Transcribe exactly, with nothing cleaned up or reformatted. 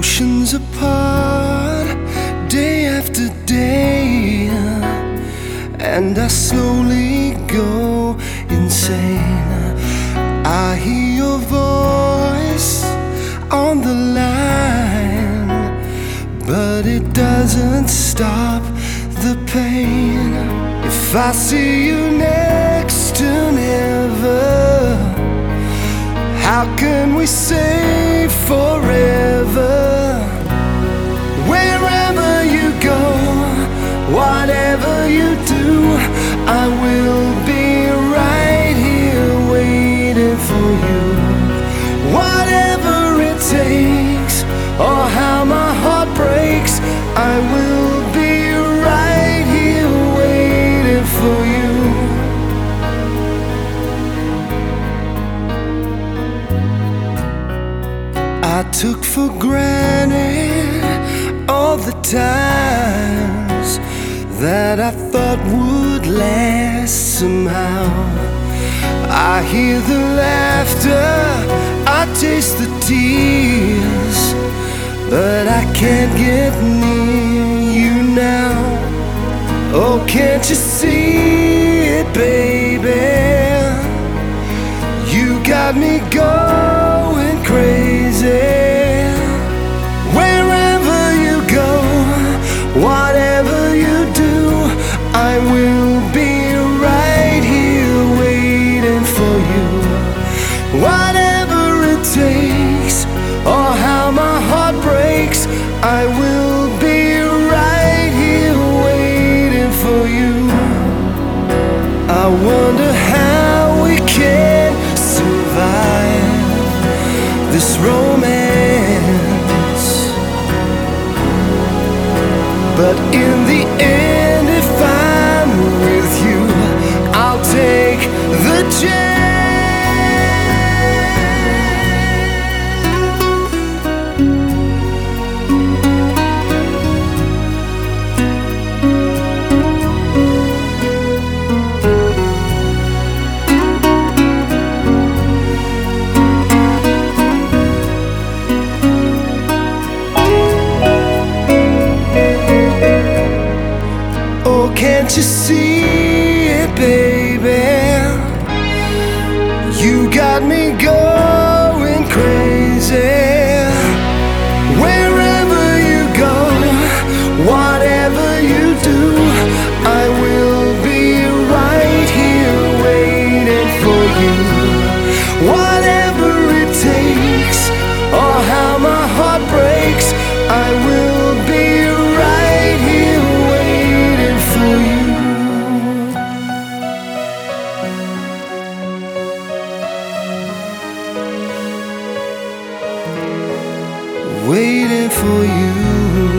Oceans apart, day after day, and I slowly go insane. I hear your voice on the line, but it doesn't stop the pain. If I see you next to never, how can we say forever? Wherever you go, whatever you do, I will be right here waiting for you. Whatever it takes, or how my heart breaks, I will be right here waiting for you. I took for granted all the times that I thought would last somehow. I hear the laughter, I taste the tears, but I can't get near you now. Oh, can't you see it, baby? You got me going crazy. Wherever you go, whatever you do, I will be right here waiting for you. Whatever it takes, or how my heart breaks, I will be right here waiting for you. I wonder how we can survive this romance, but in the end, if I'm with you, I'll take the chance. Can't you see it, baby? You got me going crazy. Wherever you go, whatever you do, I will be right here waiting for you. Whatever it takes, or how my heart breaks, I will be right here waiting for you. Waiting for you.